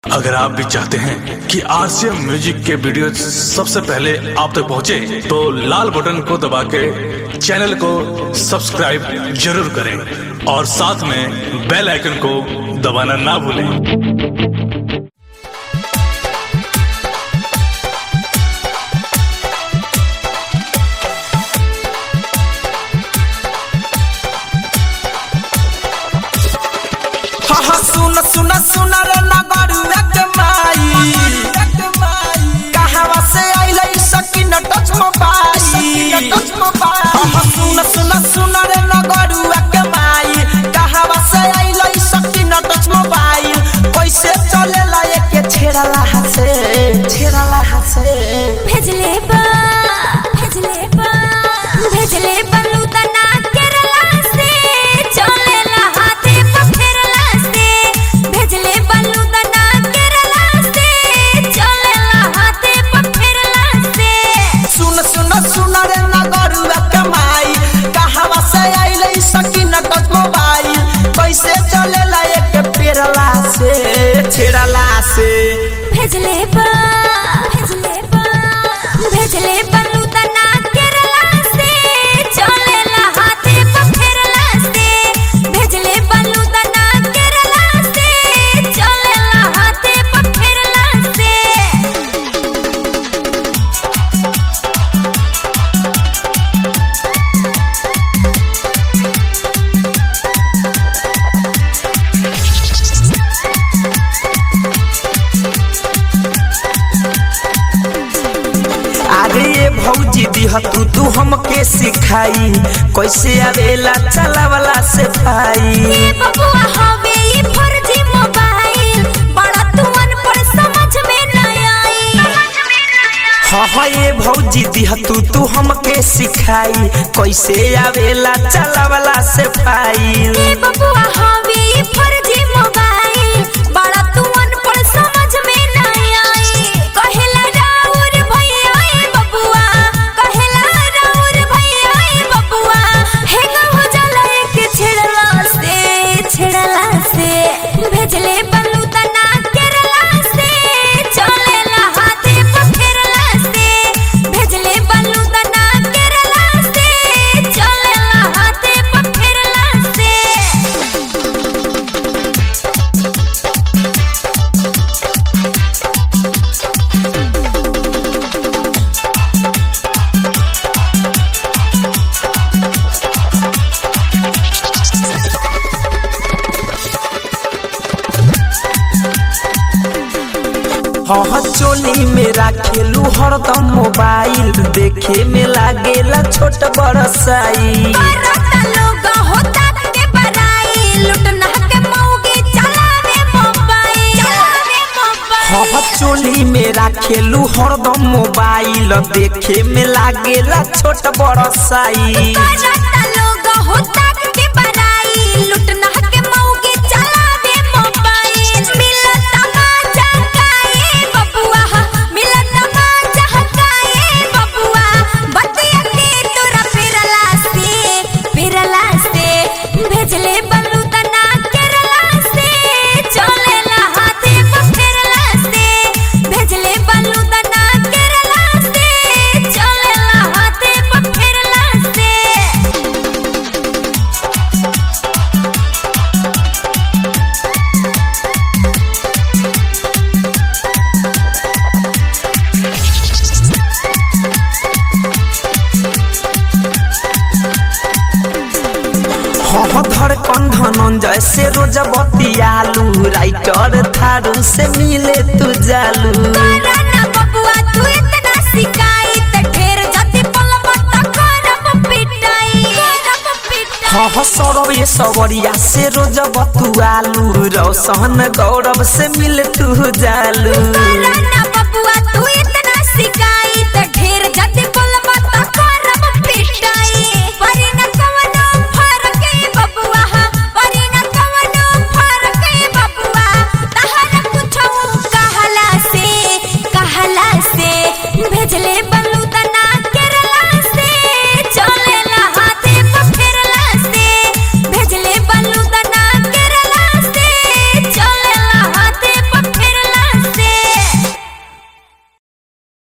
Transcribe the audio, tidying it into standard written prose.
अगर आप भी चाहते हैं कि आरसीएम म्यूजिक के वीडियो सबसे पहले आप तक पहुंचे, तो लाल बटन को दबा के चैनल को सब्सक्राइब जरूर करें और साथ में बेल आइकन को दबाना ना भूलें। सुन सुन सुन रे नगरुआ के माई कहावा से आइलै सकिन टच मोबाइल सुन सुन सुन रे नगरुआ के माई कहावा से आइलै सकिन टच मोबाइल कैसे चलेला एके छेड़ला हसे भेजले बलूदना केरला से चलेला हाथे पखेरला से भेजले बलूदना केरला से चलेला हाथे पखेरला से सुन सुन सुन रे नगरुआ के माई कहावा से आइलै सकिन टच मोबाइल कैसे चलेला एके पेरला से छेड़ला से भेजले बलूदना केरला से चलेला हाथे पखेरला से भेजले बलूदना केरला से चलेला हाथे पखेरला से अरे ये भौजी दिह तू हमके सिखाई कैसे आवेला चलावला से भाई ये बबुआ हवे ई फर्जी मोबाइल बड़ा तुवन पर समझ में न आई हाँ ये भौजी दिह तू हमके सिखाई कैसे आवेला चलावला से भाई ये बबुआ हवे ई फर्जी मोबाइल बड़ा तुवन पर समझ में न आई कहेला राउर भैया ए बबुआ कहेला राउर भैया ए बबुआ हे हो जाला के छेड़ला से भेजले बलूदना केरला से चलेला हाथे पखेरला से भेजले बलूदना केरला से चलेला हाथे पखेरला से हाँ चोली में राखेलू हरदम मोबाइल देखे में लागेला छोट बड़ साई बरता लोग होता के बड़ाई लुटना के मौगी चलावे मोबाइल हाँ चोली में राखेलू हरदम मोबाइल देखे में लागेला छोट बड़ साई बरता लोग होता के बड़ाई लुटना के मौगी चलावे मोबाइल मिलता मजा काए बबुआ मिलता मजा काए बबुआ बतिया के तोरा फिरला से भेजले बलूदना केरला से चलेला हाथे पखेरला से भेजले बलूदना केरला से चलेला हाथे पखेरला से हाँ धड़कन धनंजय से रोज बतियालू राइटर थारू से मिले तू जालू राना बबुआ तू इतना सिकाई त ढेर जति पलबत करब पिटाई हाँ सौरभ ये सवरिया से रोज बतुआलू रोशन गौरव से मिल तू जालू